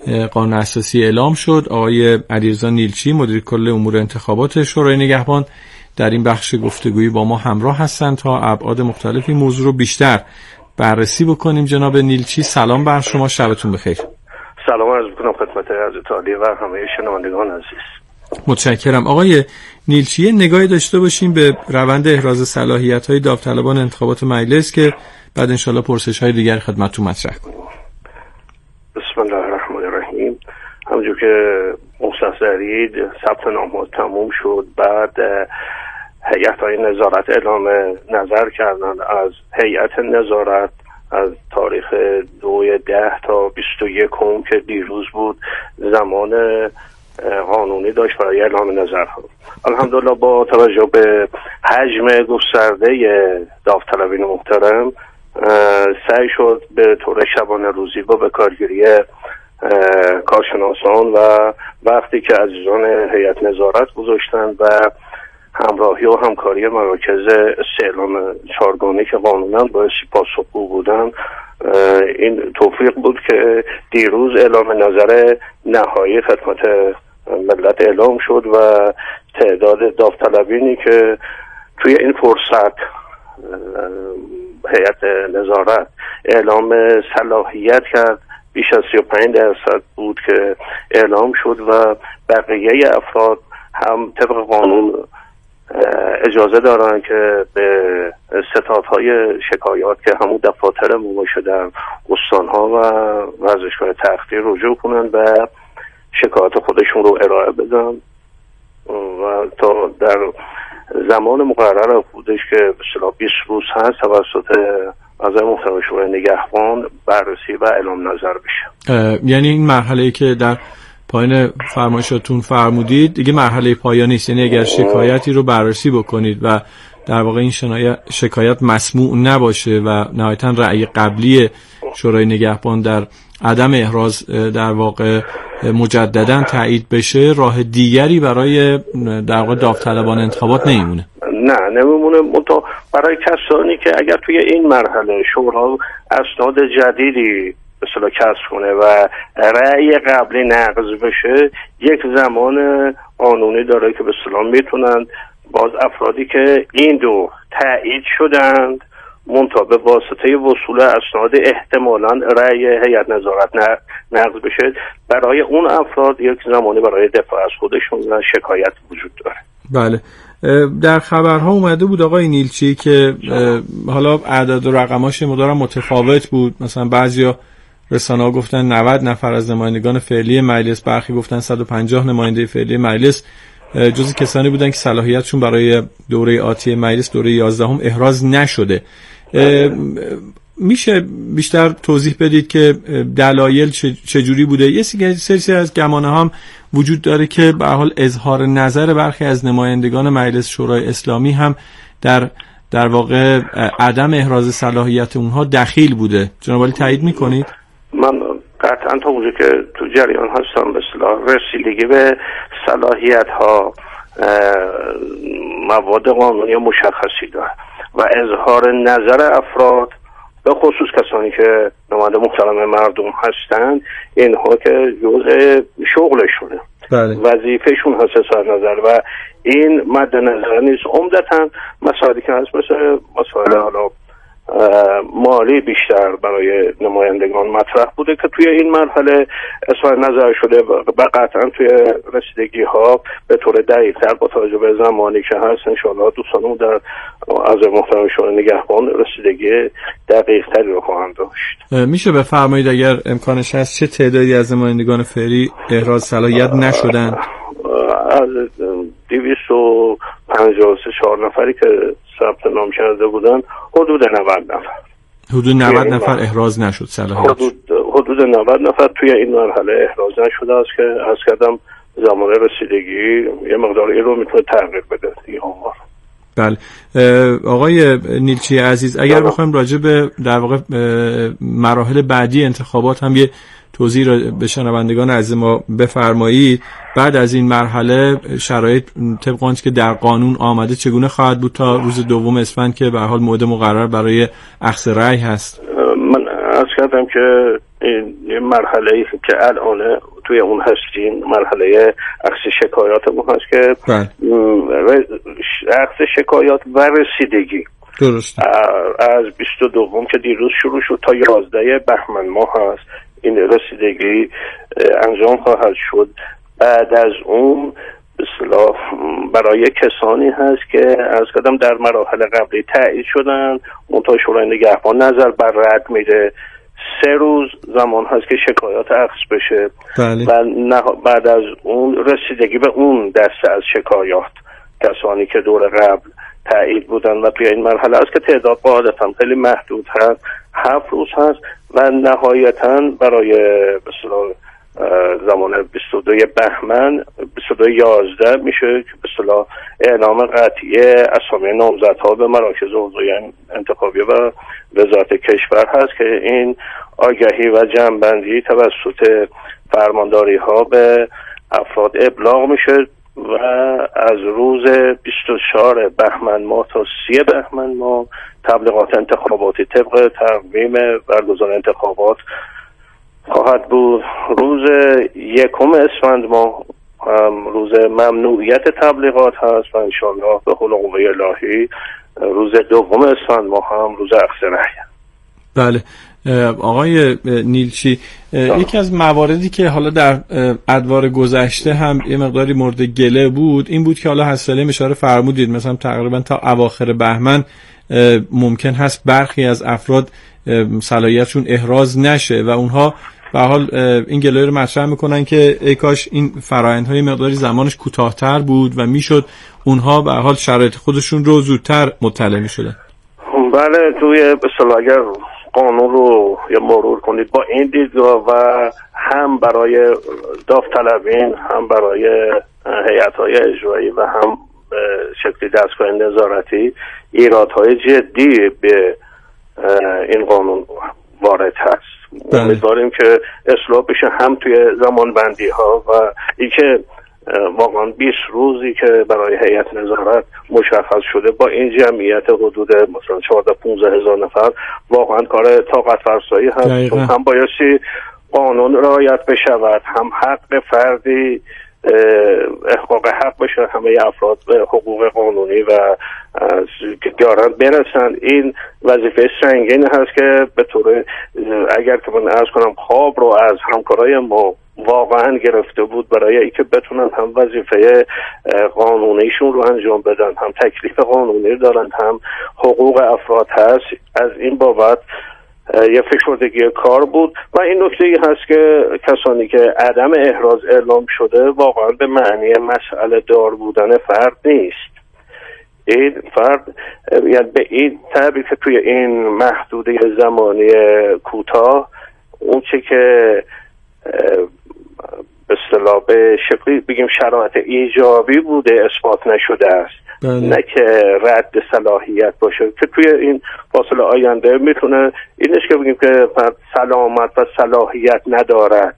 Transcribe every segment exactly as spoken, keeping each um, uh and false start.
قانون اساسی اعلام شد. آقای علیرضا نیلچی مدیر کل امور انتخابات شورای نگهبان در این بخش گفتگویی با ما همراه هستند تا ابعاد مختلفی موضوع رو بیشتر بررسی بکنیم. جناب نیلچی سلام بر شما، شبتون بخیر. سلام عرض می‌کنم خدمت حضرت عالی و همه شنوندگان عزیز. متشکرم. آقای نیلچی نگاهی داشته باشیم به روند احراز صلاحیت‌های داوطلبان انتخابات مجلس که بعد انشالله پرسش‌های دیگر خدمتتون مطرح کنیم. بسم الله الرحمن الرحیم. همونجور که مستحضرید ثبت نام‌ها تموم شد، بعد هیئت‌های نظارت اعلام نظر کردند. از هیئت نظارت از تاریخ دو ده تا بیست و یکم که دیروز بود زمان قانونی داشت برای اعلام نظرها. الحمدلله با توجه به حجم گسترده داوطلبین محترم سعی شد به طور شبانه روزی با به کارگیری کارشناسان و وقتی که عزیزان هیئت نظارت گذاشتن و همراهی و همکاری مراکز استعلام چهارگانه که قانونا بایستی پاسخگو بودن، این توفیق بود که دیروز اعلام نظر نهایی خدمت ملت اعلام شد و تعداد داوطلبینی که توی این فرصت هیئت نظارت اعلام صلاحیت کرد بیش از سی و پنج درصد بود که اعلام شد و بقیه افراد هم طبق قانون اجازه دارن که به ستادهای شکایات که همون دفاتر مماشا در استانها و ورزشگاه تختی رجوع کنن و شکایات خودشون رو ارائه بدن و تا در زمان مقرر خودش که به اصطلاح بیست روز هست توسط اعضای محترم شورای نگهبان بررسی و اعلام نظر بشه. یعنی این مرحله‌ای که در پایین فرمایشاتون فرمودید دیگه مرحله پایانی است، یعنی اگر شکایتی رو بررسی بکنید و در واقع این شکایت مسموع نباشه و نهایتاً رأی قبلی شورای نگهبان در عدم احراز در واقع مجدداً تایید بشه، راه دیگری برای در واقع داوطلبان انتخابات نمیمونه. نه نمیمونه، منتها برای کسانی که اگر توی این مرحله شورا اسناد جدیدی به اصطلاح کسب کنه و رأی قبلی نقض بشه، یک زمان قانونی داره که به اصطلاح میتونن باز افرادی که این دو تایید شدند منتها به واسطه وصول اسناد احتمالاً رأی هیئت نظارت نقض بشه، برای اون افراد یک زمانی برای دفاع از خودشون و شکایت وجود داره. بله. در خبرها اومده بود آقای نیلچی که حالا اعداد و رقماش مدارم متفاوت بود، مثلا بعضیا رسانه‌ها گفتن نود نفر از نمایندگان فعلی مجلس، برخی گفتن صد و پنجاه نماینده فعلی مجلس جزو کسانی بودن که صلاحیتشون برای دوره آتی مجلس دوره یازدهم احراز نشده. میشه بیشتر توضیح بدید که دلایل چجوری بوده؟ یه سری از گمانه هم وجود داره که به حال اظهار نظر برخی از نمایندگان مجلس شورای اسلامی هم در در واقع عدم احراز صلاحیت اونها دخیل بوده. جناب عالی تایید میکنید؟ من قطعا تا اونجا که تو جریان هستم به اصطلاح رسیدگی به صلاحیت ها مواد قانونی مشخصی داره و اظهار نظر افراد به خصوص کسانی که نماینده محترم مردم هستند، اینها که جزء شغلشونه، بله. وظیفهشون هست اظهار نظر و این مد نظر نیست. عمدتاً مسائلی که هست مثل مسائل حالا مالی بیشتر برای نمایندگان مطرح بوده که توی این مرحله اظهار نظر شده و قطعا توی رسیدگی ها به طور دقیق‌تر با توجه به زمانی که هست انشاءالله دوستانمون در از محترم شورای نگهبان رسیدگی دقیق‌تری رو خواهند داشت. میشه بفرمایید اگر امکانش هست چه تعدادی از نمایندگان فعلی احراز صلاحیت نشدن؟ از دویست و پنجاه و سه چهار نفری که ثبت نام کرده بودن حدود نود نفر حدود نود نفر احراز نشد صلاحیت. حدود حدود نود نفر توی این مرحله احراز نشده است که عرض کردم زمان رسیدگی یه مقداری رو میتونه تغییر بده دیگه عمر. بله. آقای نیلچی عزیز اگر بخوایم راجع به در واقع مراحل بعدی انتخابات هم یه توضیح را به شنوندگان عزیز ما بفرمایید، بعد از این مرحله شرایط طبق آنچه که در قانون آمده چگونه خواهد بود تا روز دوم اسفند که به حال موعد مقرر برای اخذ رأی هست؟ من عرض کردم که این مرحله که الان توی اون هستیم مرحله اخذ شکایات ما هست که اخذ شکایات و رسیدگی درست از بیست و دو که دیروز شروع شد تا یازده بهمن ماه هست این رسیدگی انجام خواهد شد. بعد از اون به اصطلاح برای کسانی هست که از قدم در مراحل قبلی تایید شدن منتها شورای نگهبان نظر بر رد میده، سه روز زمان هست که شکایات اخذ بشه. بله. و بعد از اون رسیدگی به اون دسته از شکایات کسانی که دور قبل تایید بودن و توی این مرحله است که تعداد قاعدتا خیلی محدود هست، هفت روز هست و نهایتا برای به اصطلاح زمان بیست و دو بهمن بیست و دو یازده میشه که به اصطلاح اعلام قطعی اسامی نامزدها به مراکز حوزه انتخابی و وزارت کشور هست که این آگهی و جمع‌بندی توسط فرمانداری ها به افراد ابلاغ میشه و از روز بیست و چهار بهمن ماه تا سی بهمن ماه تبلیغات انتخاباتی طبق تقویم برگزار انتخابات خواهد بود. روز یکم اسفند ماه روز ممنوعیت تبلیغات هست و انشاءالله به حول قوه الهی روز دوم اسفند ماه هم روز اخذ رأی. بله آقای نیلچی، یکی از مواردی که حالا در ادوار گذشته هم یه مقداری مورد گله بود این بود که حالا حسن‌سلیم اشاره فرمودید مثلا تقریبا تا اواخر بهمن ممکن هست برخی از افراد صلاحیتشون احراز نشه و اونها به حال این گله رو مطرح میکنن که ای کاش این فرآیندهای مقداری زمانش کوتاه‌تر بود و میشد اونها به حال شرایط خودشون رو زودتر مطلع میشدن. بله توی به اصطلاح اگر قانون رو یا مرور کنید با این دیدگاه و هم برای داوطلبین هم برای هیئت‌های اجرایی و هم به شکلی دستگاه نظارتی ایرادهای جدی به این قانون وارد هست. امیدواریم که اصلاح بشه هم توی زمان بندی ها و اینکه واقعا بیست روزی که برای هیئت نظارت مشخص شده با این جمعیت حدود مثلا چهارده پانزده هزار نفر واقعا کار طاقت فرسایی هست، چون هم بایستی قانون رعایت بشود هم حق فردی احقاق حق بشه همه افراد به حقوق قانونی و که دارن برسن. این وظیفه سنگین هست که به طور اگر که من عرض کنم خواب رو از همکارای ما واقعا گرفته بود برای اینکه بتونن هم وظیفه قانونیشون رو انجام بدن هم تکلیف قانونی دارن هم حقوق افراد هست. از این بابت یه فشردگی کار بود و این نکته ای هست که کسانی که عدم احراز اعلام شده واقعا به معنی مسئله دار بودن فرد نیست. این فرد یعنی به این تعبیر که توی این محدوده زمانی کوتاه اون چه که به اصطلاح به شکلی بگیم شرایط ایجابی بوده اثبات نشده است. بله. نه که رد صلاحیت باشه که توی این فاصله آینده میتونه اینش که بگیم که فرد سلامت و صلاحیت ندارد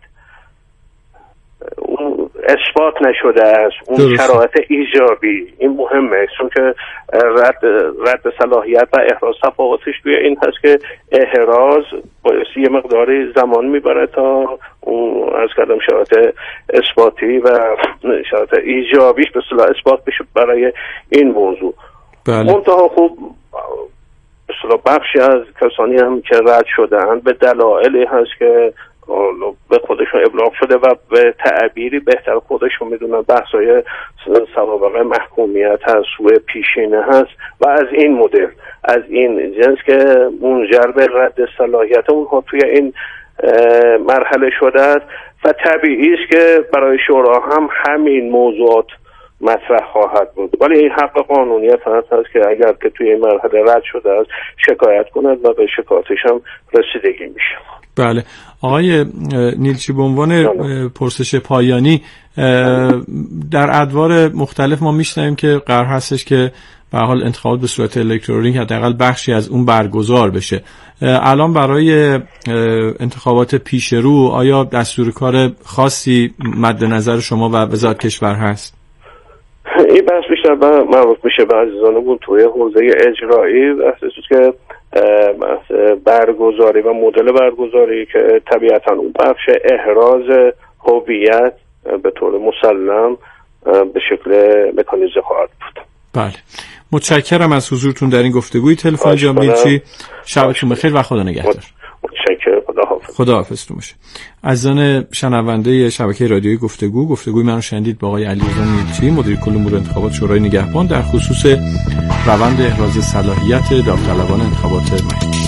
اون اثبات نشده است اون درست. شرایط ایجابی این مهمه چون که رد رد صلاحیت و احراز تفاوتش توی این هست که احراز بایستی یه مقداری زمان میبره تا اون از کردم شرایط اثباتی و شرایط ایجابیش به اصطلاح اثبات بشه برای این موضوع. بله. منتها خوب به اصطلاح بخشی از کسانی هم که رد شدن به دلایلی هست که به خودشون ابلاغ شده و به تعبیری بهتر خودشون میدونن بحثای سوابق محکومیت هست سوء پیشینه هست و از این مدل از این جنس که منجر به رد صلاحیت اونها توی این مرحله شده است و طبیعی است که برای شورا هم همین موضوعات مطرح خواهد بود. ولی این حق قانونی فرد هست که اگر که توی این مرحله رد شده است شکایت کند و به شکایتش هم رسیدگی میشه. بله آقای نیلچی به عنوان پرسش پایانی در ادوار مختلف ما میشنویم که قرار هستش که به حال انتخابات به صورت الکترونیک حداقل بخشی از اون برگزار بشه. الان برای انتخابات پیش رو آیا دستور کار خاصی مد نظر شما و وزارت کشور هست؟ این بحث بیشتر مربوط میشه به عزیزانمون توی حوزه اجرایی بحثی که برگزاری و مدل برگزاری که طبیعتا اون بخش احراز هویت به طور مسلم به شکل مکانیزه خواهد بود. بله، متشکرم از حضورتون در این گفتگوی تلفن جناب میرچی. شبتون بخیر و خدا نگهدار. متشکرم. خداحافظ. خداحافظتون باشه. عزیزان شنونده شبکه رادیویی گفتگو، گفتگوی من رو شنیدید با آقای علیرضا میرچی، مدیر کل امور انتخابات شورای نگهبان، در خصوص روند احراز صلاحیت داوطلبان انتخابات مجلس.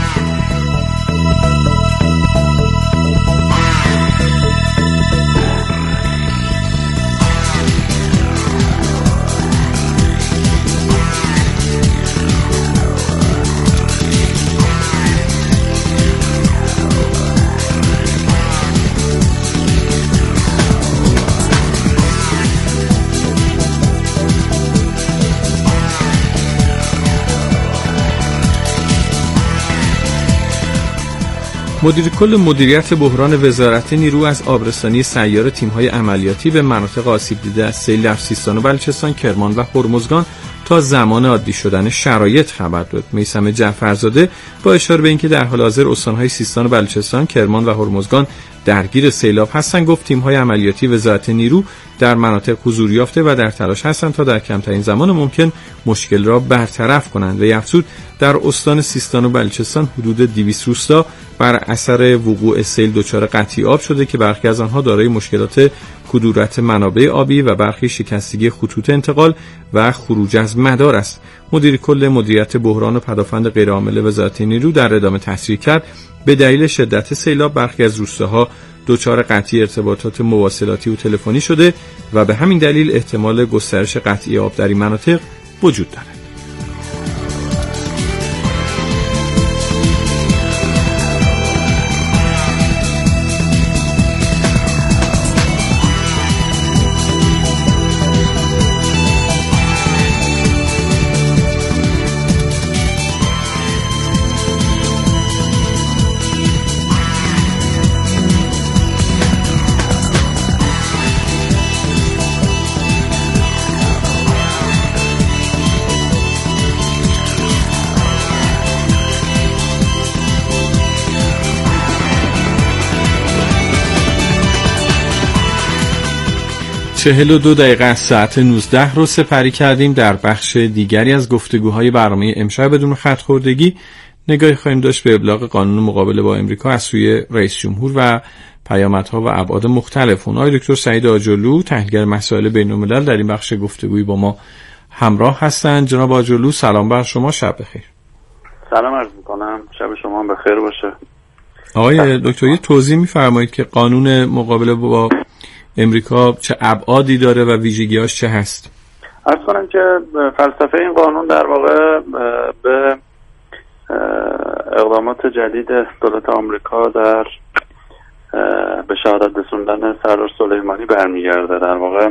مدیر کل مدیریت بحران وزارت نیرو از آبرسانی سیار تیم‌های عملیاتی به مناطق آسیب دیده از سیل در سیستان و بلوچستان، کرمان و هرمزگان تا زمان عادی شدن شرایط خبر داد. میثم جعفرزاده با اشاره به اینکه در حال حاضر استان‌های سیستان و بلوچستان، کرمان و هرمزگان درگیر سیلاب هستند، گفت تیم‌های عملیاتی وزارت نیرو در مناطق حضور یافته و در تلاش هستند تا در کمترین زمان ممکن مشکل را برطرف کنند. و افزود در استان سیستان و بلوچستان حدود دویست روستا بر اثر وقوع سیل دچار قطعی آب شده که برخی از آنها دارای مشکلات کدورت منابع آبی و برخی شکستگی خطوط انتقال و خروج از مدار است. مدیر کل مدیریت بحران و پدافند غیرعامل وزارت نیرو در ادامه تصریح کرد به دلیل شدت سیلاب برخی از روستاها دچار قطعی ارتباطات مواصلاتی و تلفنی شده و به همین دلیل احتمال گسترش قطعی آب در این مناطق وجود دارد. چهل و دو دقیقه از ساعت نوزده رو سپری کردیم. در بخش دیگری از گفتگوهای برنامه امشب بدون خط خوردگی نگاهی خواهیم داشت به ابلاغ قانون مقابله با امریکا از سوی رئیس جمهور و پیامدها و ابعاد مختلف اون. آقای دکتر سعید آجرلو، تحلیلگر مسائل بین الملل، در این بخش گفتگویی با ما همراه هستند. جناب آجرلو، سلام بر شما، شب بخیر. سلام عرض می‌کنم، شب شما هم بخیر باشه. آقای دکتر، یه توضیح می‌فرمایید که قانون مقابله با امریکا چه ابعادی داره و ویژگی‌هاش چه هست؟ عرض کنم که فلسفه این قانون در واقع به اقدامات جدید دولت آمریکا در به شهادت رسوندن سردار سلیمانی برمیگرده. در واقع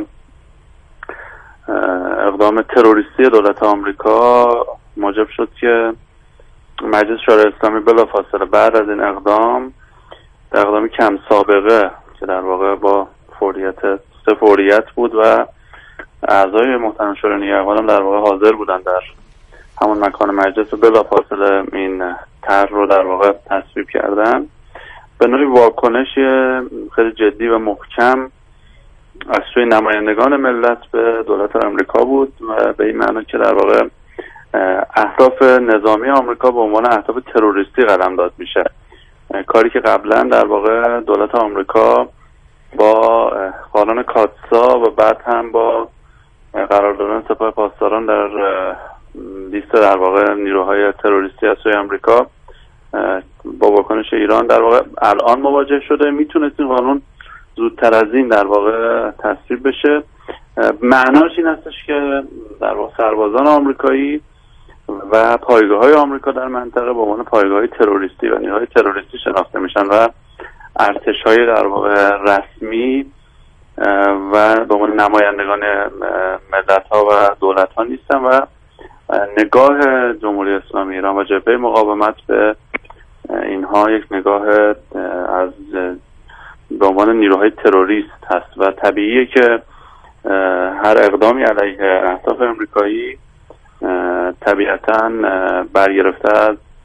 اقدام تروریستی دولت آمریکا موجب شد که مجلس شورای اسلامی بلافاصله بعد از این اقدام، اقدامی کم سابقه که در واقع با فوریت سه فوریت بود و اعضای محترم شورای نگهبان در واقع حاضر بودن در همون مکان مجلس و بلافاصله این طرح رو در واقع تصویب کردن. به نوعی واکنش خیلی جدی و محکم از سوی نمایندگان ملت به دولت آمریکا بود و به این معنی که در واقع اهداف نظامی آمریکا به عنوان اهداف تروریستی قلمداد میشه، کاری که قبلا در واقع دولت آمریکا با قانون کاتسا و بعد هم با قرار دادن سپاه پاسداران در لیست در واقع نیروهای تروریستی از سوی آمریکا با واکنش ایران در واقع الان مواجه شده. میتونست این قانون زودتر از این در واقع تصویب بشه. معناش این هستش که در واقع سربازان آمریکایی و پایگاه‌های آمریکا در منطقه به عنوان پایگاه‌های تروریستی و نیروهای تروریستی شناخته میشن و ارتش‌های در واقع رسمی و به عنوان نمایندگان ملت‌ها و دولت‌ها نیستن و نگاه جمهوری اسلامی ایران و جبهه مقاومت به اینها یک نگاه از به عنوان نیروهای تروریست هست و طبیعیه که هر اقدامی علیه اهداف امریکایی طبیعتاً برگرفته از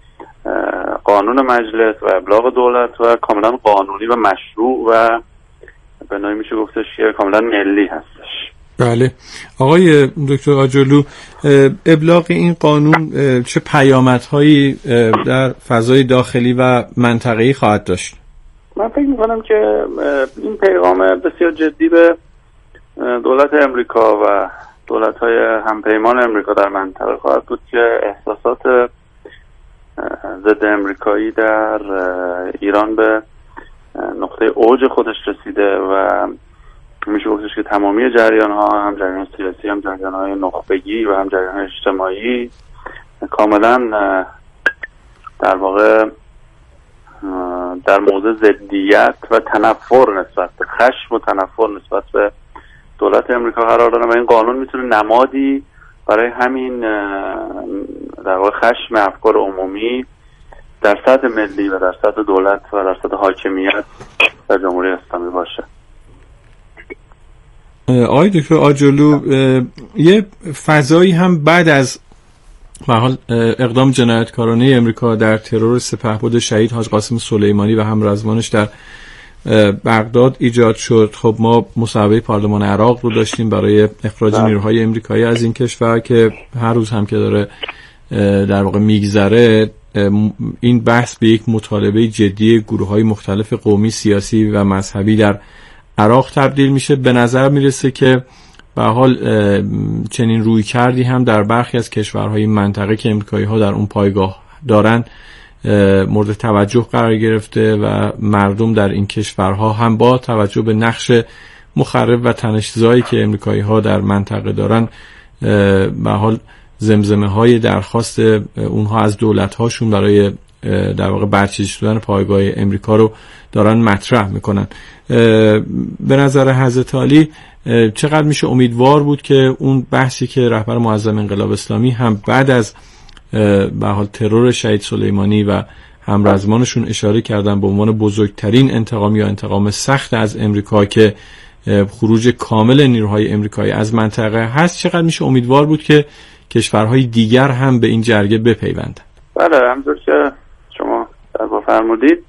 قانون مجلس و ابلاغ دولت و کاملا قانونی و مشروع و به نوعی میشه گفتش که کاملا ملی هستش. بله آقای دکتر آجرلو، ابلاغ این قانون چه پیامدهایی در فضای داخلی و منطقه‌ای خواهد داشت؟ من فکر میکنم که این پیغام بسیار جدی به دولت امریکا و دولت‌های همپیمان امریکا در منطقه خواهد بود که احساسات ضد امریکایی در ایران به نقطه اوج خودش رسیده و میشه گفتش که تمامی جریان ها، هم جریان سیاسی هم جریان های نخبگی و هم جریان اجتماعی، کاملا در واقع در موضع ضدیت و تنفر نسبت به خشم و تنفر نسبت به دولت امریکا قرار دارن و این قانون میتونه نمادی برای همین در واقع خشم افکار عمومی در سطح ملی و در سطح دولت و در سطح حاکمیت در جمهوری اسلامی باشه. آقای دکتر آجرلو، یه فضایی هم بعد از به حال اقدام جنایتکارانه امریکا در ترور سپهبد شهید حاج قاسم سلیمانی و همرزمانش در بغداد ایجاد شد. خب ما مصوبه پارلمان عراق رو داشتیم برای اخراج نیروهای امریکایی از این کشور که هر روز هم که داره در واقع میگذره این بحث به یک مطالبه جدی گروه‌های مختلف قومی، سیاسی و مذهبی در عراق تبدیل میشه. به نظر میرسه که به حال چنین روی کردی هم در برخی از کشورهای منطقه که امریکایی ها در اون پایگاه دارن مورد توجه قرار گرفته و مردم در این کشورها هم با توجه به نقش مخرب و تنش‌زایی که امریکایی ها در منطقه دارن به حال زمزمه های درخواست اونها از دولت هاشون برای در واقع برچیده شدن پایگاه امریکا رو دارن مطرح میکنن. به نظر حضرت عالی چقدر میشه امیدوار بود که اون بحثی که رهبر معظم انقلاب اسلامی هم بعد از به حال ترور شهید سلیمانی و همرزمانشون اشاره کردن به عنوان بزرگترین انتقام یا انتقام سخت از امریکا که خروج کامل نیروهای امریکایی از منطقه هست، چقدر میشه امیدوار بود که کشورهای دیگر هم به این جرگه بپیوندند؟ بله، همونطور که شما در با فرمودید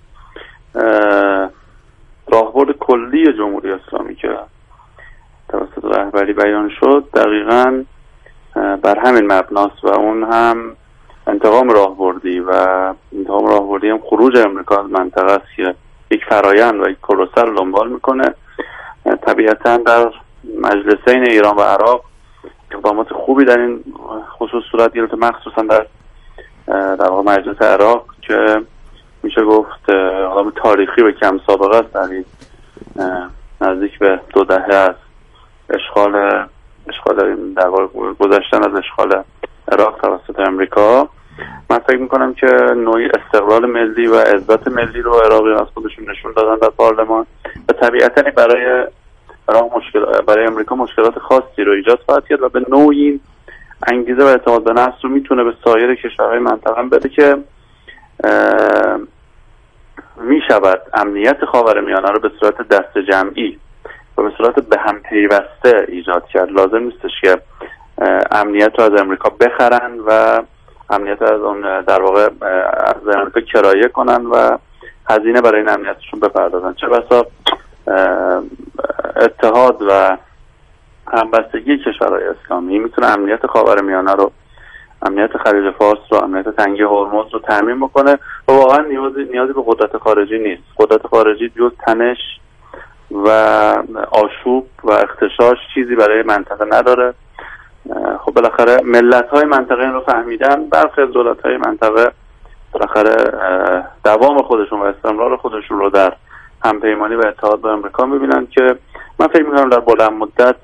راهبرد کلی جمهوری اسلامی که توسط رهبری بیان شد دقیقاً بر همین مبناست و اون هم انتقام راهبردی و انتقام راهبردی هم خروج امریکا از منطقه است که یک فرایند و یک پروسه رو دنبال میکنه. طبیعتاً در مجلسین ایران و عراق اقدامات خوبی در این خصوص صورت گرفته، مخصوصا در در واقع مجلس عراق که میشه گفت اقدام تاریخی و کم سابقه است در این نزدیک به دو دهه است اشغال اشغال در واقع گذشتن از اشغال عراق توسط امریکا. من فکر میکنم که نوعی استقلال ملی و عزت ملی رو عراقیان از خودشون نشون دادن در پارلمان و طبیعتاً برای عراق مشکل برای امریکا مشکلات خاصی رو ایجاد خواهد کرد و به نوعی انگیزه و اعتماد به نفس رو میتونه به سایر کشورهای منطقه بده که میشود امنیت خاورمیانه رو به صورت دست جمعی و به صورت به هم پیوسته ایجاد کرد. لازم نیستش که امنیت رو از امریکا بخرن و امنیت رو از اون در واقع از امریکا کرایه کنن و هزینه برای این امنیتشون بپردازن. چه بسا اتحاد و همبستگی کشورهای اسلامی میتونه امنیت خاورمیانه رو، امنیت خلیج فارس رو، امنیت تنگه هرمز رو تامین بکنه و واقعا نیازی نیازی به قدرت خارجی نیست. قدرت خارجی جز تنش و آشوب و اغتشاش چیزی برای منطقه نداره. خب بالاخره ملت‌های منطقه این رو فهمیدن، برخی از دولت‌های منطقه بالاخره دوام خودشون و استمرار خودشون رو در همپیمانی و اتحاد با امریکا می‌بینن که من فکر می‌کنم در بلند مدت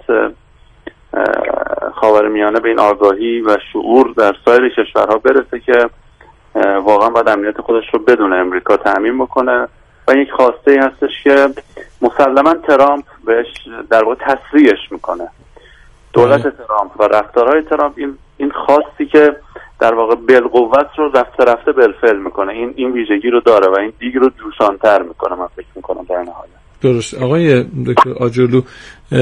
خاورمیانه به این آگاهی و شعور در سایر کشورها برسه که واقعا باید امنیت خودش رو بدون امریکا تأمین بکنه و یک خواسته ای هستش که مسلما ترامپ بهش در واقع تسریعش میکنه. دولت ترامپ و رفتارهای ترامپ این این خواستی که در واقع بالقوت رو رفته رفته بالفعل میکنه، این این ویژگی رو داره و این دیگ رو جوشان‌تر میکنه. من فکر میکنم در نهایت درست. آقای دکتر آجرلو،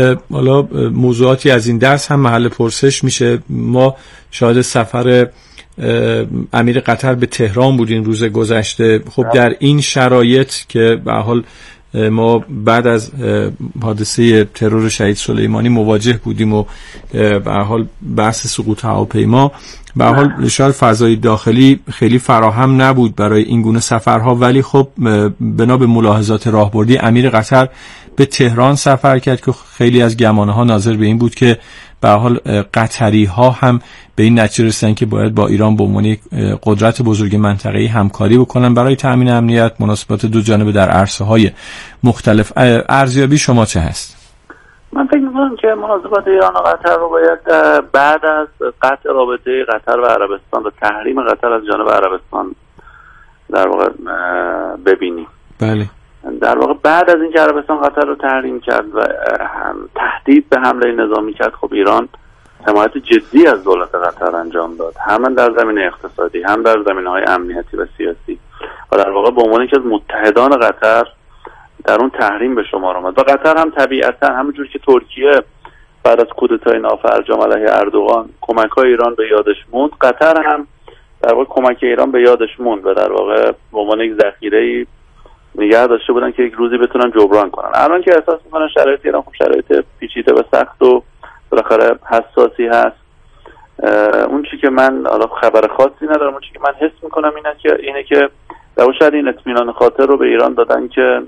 حالا موضوعاتی از این درس هم محل پرسش میشه. ما شاهد سفر امیر قطر به تهران بود این روز گذشته. خب در این شرایط که به حال ما بعد از حادثه ترور شهید سلیمانی مواجه بودیم و به حال بحث سقوط هواپیما، به حال شاید فضای داخلی خیلی فراهم نبود برای این گونه سفرها، ولی خب بنا به ملاحظات راهبردی امیر قطر به تهران سفر کرد که خیلی از گمانه‌ها ناظر به این بود که به حال قطری‌ها هم به این نتیجه رسیدن که باید با ایران به عنوان قدرت بزرگ منطقه‌ای همکاری بکنن برای تأمین امنیت مناسبات دو جانبه در عرصه‌های مختلف. ارزیابی شما چه هست؟ من فکر می‌کنم که مناسبات ایران و قطر رو باید بعد از قطع رابطه قطر و عربستان و تحریم قطر از جانب عربستان در واقع ببینیم. بله. در واقع بعد از اینکه عربستان قطر رو تحریم کرد و تهدید به حمله نظامی کرد، خب ایران حمایت جدی از دولت قطر انجام داد، هم در زمینه اقتصادی هم در زمینه‌های امنیتی و سیاسی، و در واقع به عنوان یکی از متحدان قطر در اون تحریم به شمار آمد. و قطر هم طبیعتا همونجور که ترکیه بعد از کودتای نافرجام علیه اردوغان کمک‌های ایران به یادش موند، قطر هم در واقع کمک ایران به یادش موند و در واقع به عنوان یک ذخیره‌ای نگه داشته بودن که یک روزی بتونن جبران کنن. الان که احساس میکنن شرایط ایران خب شرایط پیچیده و سخت و بالاخره حساسی هست، اون چی که من حالا خبر خاصی ندارم، اون چی که من حس میکنم اینه که اینه که در شاید این اطمینان خاطر رو به ایران دادن که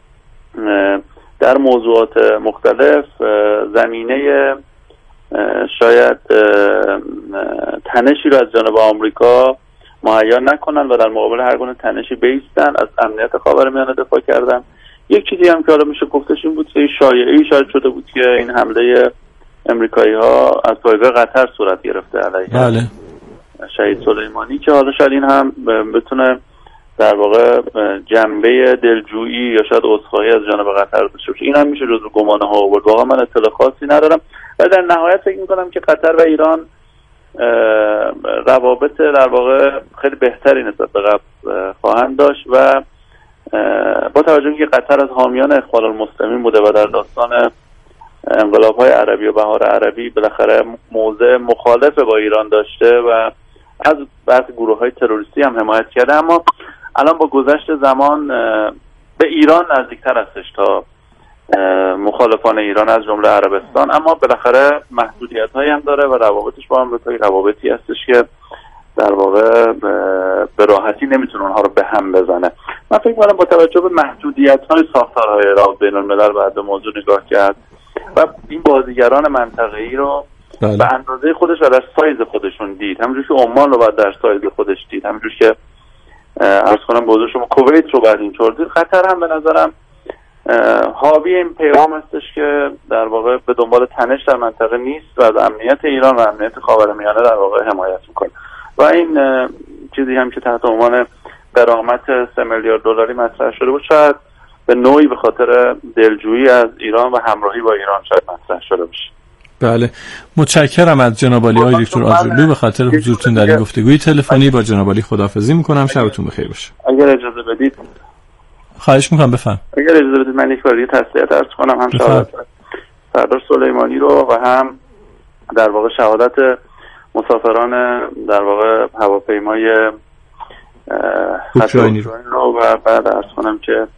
در موضوعات مختلف زمینه شاید تنشی رو از جانب آمریکا مهیا نکنن و در مقابل هر گونه تنشی بیستن، از امنیت خاورمیانه دفاع کردن. یک چیزی هم که حالا میشه گفتش این بود که شایعه‌ای شاید شده بود که این حمله امریکایی‌ها از پایگاه قطر صورت گرفته علیه بله. شهید سلیمانی، که حالا شاید این هم بتونه در واقع جنبه دلجویی یا شاید عذرخواهی از جانب قطر داشته باشه. این هم میشه جزو گمانه ها آورد. واقعا من اطلاع خاصی ندارم و در نهایت فکر میکنم که قطر و ایران روابط در واقع خیلی بهتری نسبت به قبل خواهند داشت و با توجه به که قطر از حامیان اخوان المسلمین بوده و در داستان انقلاب‌های عربی و بهار عربی بالاخره موضع مخالف با ایران داشته و از بعضی گروه‌های تروریستی هم حمایت کرده، اما الان با گذشت زمان به ایران نزدیکتر هستش تا مخالفان ایران از جمله عربستان، اما بالاخره محدودیت‌هایی هم داره و روابطش با آمریکا روابطی هستش که در واقع به راحتی نمیتونه اونها رو به هم بزنه. من فکر می‌کنم با توجه به محدودیت‌های ساختارهای روابط بین‌الملل باید به موضوع نگاه کرد و این بازیگران منطقه‌ای رو بله. به اندازه خودش و در سایز خودشون دید، همونجور که عمان رو باید در سایز خودش دید، همونجور که عرض کنم بازو شما کویت رو باید اینطور دید. قطر هم به نظرم حاوی این پیغام هستش که در واقع به دنبال تنش در منطقه نیست و از امنیت ایران و امنیت خاورمیانه در واقع حمایت میکنه و این چیزی هم که تحت عنوان غرامت سه میلیارد دلاری مطرح شده بود شاید به نوعی به خاطر دلجویی از ایران و همراهی با ایران شاید مطرح شده باشه. بله، متشکرم از جناب عالی آقای دکتر آجرلو به خاطر حضورتون در این گفتگوی تلفنی. با جناب عالی خداحافظی میکنم، شبتون بخیر باشه. اگر اجازه بدید خواهش میکنم بفهم. اگر اجازه بدید من یک بار دیگه تسلیت عرض کنم، هم شهادت سردار سلیمانی رو و هم در واقع شهادت مسافران در واقع هواپیمای اوکراینی رو و بعد عرض کنم که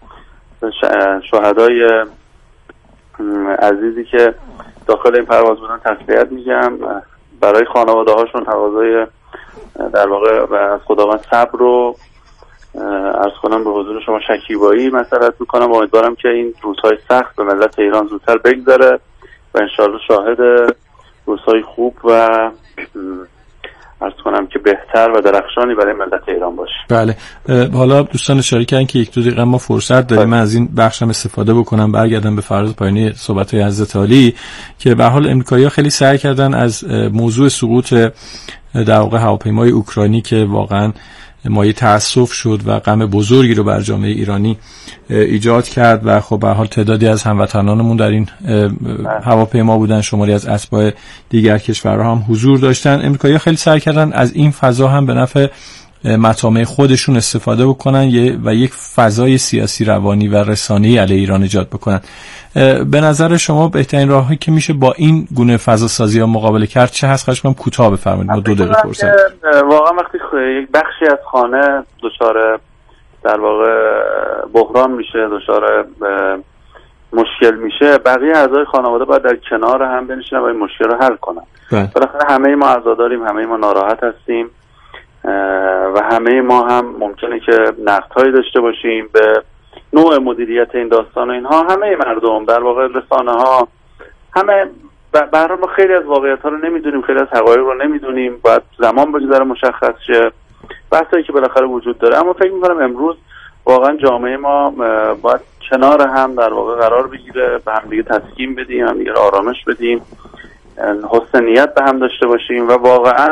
شهدای عزیزی که داخل این پرواز بودن تسلیت میگم، برای خانواده هاشون تقاضای در واقع و از خداوند صبر رو عرض کنم به حضور شما شکیبایی مسئلت میکنم و امیدوارم که این روزهای سخت به ملت ایران زودتر بگذره و انشاءالله شاهد روزهای خوب و عرض کنم که بهتر و درخشانی برای ملت ایران باشه. بله، حالا دوستان اشاره کردن که یک دو دقیقه ما فرصت داریم، من از این بخشم استفاده بکنم برگردم به فراز پایانی صحبت‌های حضرت عالی که به حال امریکایی‌ها خیلی سعی کردن از موضوع سقوط در واقع هواپیمای اوکراینی که واقعا مایه تأسف شد و غم بزرگی رو بر جامعه ایرانی ایجاد کرد و خب به حال تعدادی از هموطنانمون در این هواپیما بودن، شماری از اتباع دیگر کشورها هم حضور داشتن. امریکایی‌ها خیلی سعی کردن از این فضا هم به نفع مطامع خودشون استفاده بکنن و یک فضای سیاسی روانی و رسانه‌ای علیه ایران ایجاد بکنن. به نظر شما بهترین راهی که میشه با این گونه فضا سازی ها مقابله کرد چه هست؟ خواهش می‌کنم کوتاه بفرمایید، ما دو دقیقه فرصت. واقعا وقتی یک بخشی از خانه دچار در واقع بحران میشه، دچار مشکل میشه، بقیه اعضای خانواده باید در کنار هم بنشینن و این مشکل رو حل کنن. بالاخره همه ما عزاداریم، همه ما ناراحت هستیم و همه ما هم ممکنه که نقدهایی داشته باشیم به نوع مدیریت این داستان و اینها. همه مردم در واقع، رسانه ها، همه برای ما خیلی از واقعیت ها رو نمیدونیم، خیلی از حقایق رو نمیدونیم، باید زمان بگذره مشخص شه، بحثایی که بالاخره وجود داره. اما فکر میکنم امروز واقعا جامعه ما باید کنار هم در واقع قرار بگیره، به هم دیگه تسکین بدیم، هم دیگه آرامش بدیم، حسن نیت به هم داشته باشیم و واقعا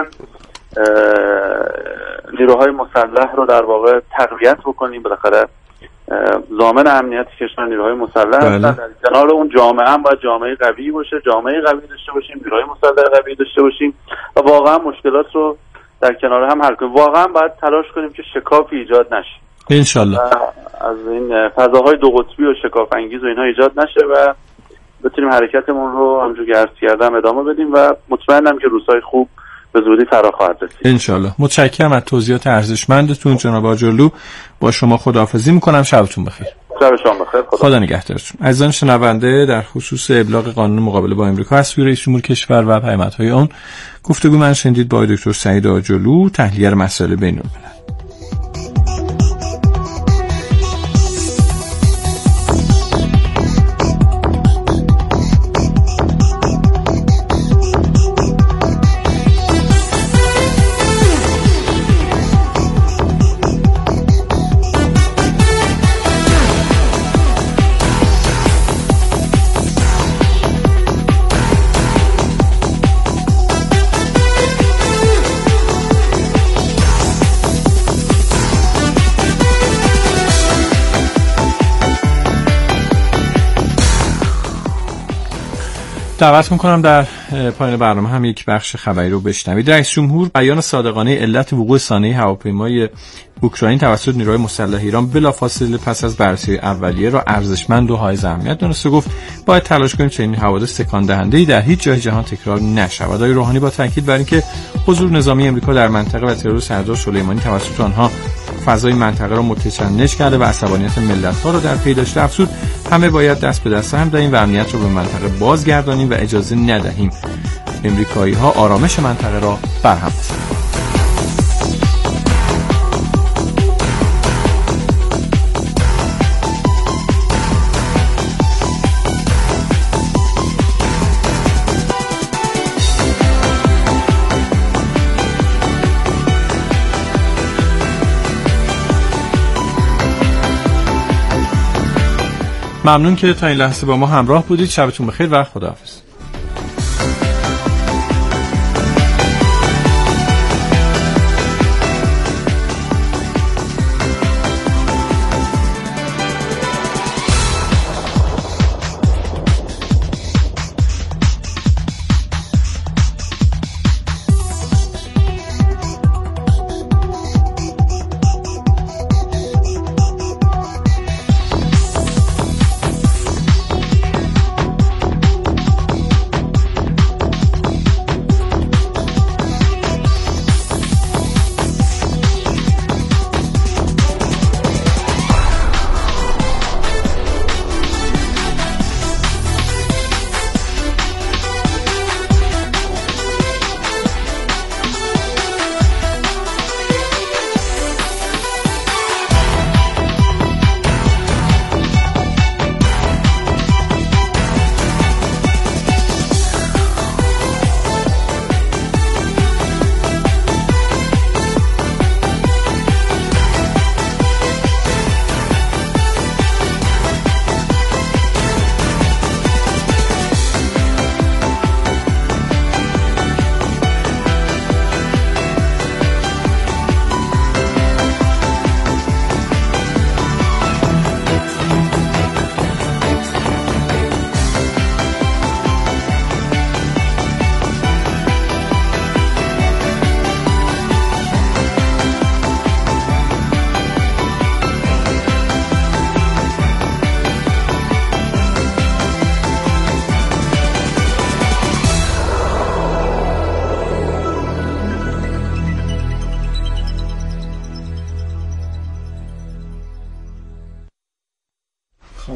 نیروهای مسلح رو در واقع تقویت بکنیم. بالاخره ضامن امنیت کشور نیروهای مسلح هستن. در کنار اون جامعه هم باید جامعه قوی باشه، جامعه قوی داشته باشیم، نیروهای مسلح قوی داشته باشیم و واقعا مشکلات رو در کنار هم حل کنیم. واقعا باید تلاش کنیم که شکافی ایجاد نشه، انشالله از این فضاهای دو قطبی و شکاف انگیز و اینها ایجاد نشه و بتونیم حرکتمون رو همونجوری که عرض کردم ادامه بدیم و مطمئنم که روزهای خوب به زودی فرا خواهد رسید انشالله. متشکرم از توضیحات ارزشمندتون جناب آجرلو. با شما خداحافظی میکنم. شبتون بخیر. شب شما بخیر. خدا, خدا نگهدارتون. عزیزان شنونده، در خصوص ابلاغ قانون مقابله با امریکا از سوی رئیس جمهور کشور و پیامدهای آن گفتگو من شنیدید با دکتر سعید آجرلو، تحلیلگر مسائل بین‌الملل. دعوت میکنم در پایان برنامه هم یک بخش خبری رو بشنوید. رئیس جمهور بیان صادقانه علت وقوع سانحه هواپیمای اوکراین توسط نیروهای مسلح ایران بلافاصله پس از بررسی اولیه را ارزشمند و حائز اهمیت دونسته. گفت باید تلاش کنیم چنین حوادث تکان دهنده‌ای در هیچ جای جهان تکرار نشود. آقای روحانی با تاکید بر اینکه حضور نظامی امریکا در منطقه و ترور سردار سلیمانی توسط آنها فضای منطقه را متشنج کرده و عصبانیت ملت‌ها را در پی داشته افزود همه باید دست به دست هم دهیم و امنیت را به منطقه بازگردانیم و اجازه ندهیم امریکایی‌ها آرامش منطقه را برهم بزنند. ممنون که تا این لحظه با ما همراه بودید. شبتون بخیر و خداحافظ.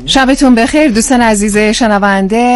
شبتون بخیر دوستان عزیز شنونده.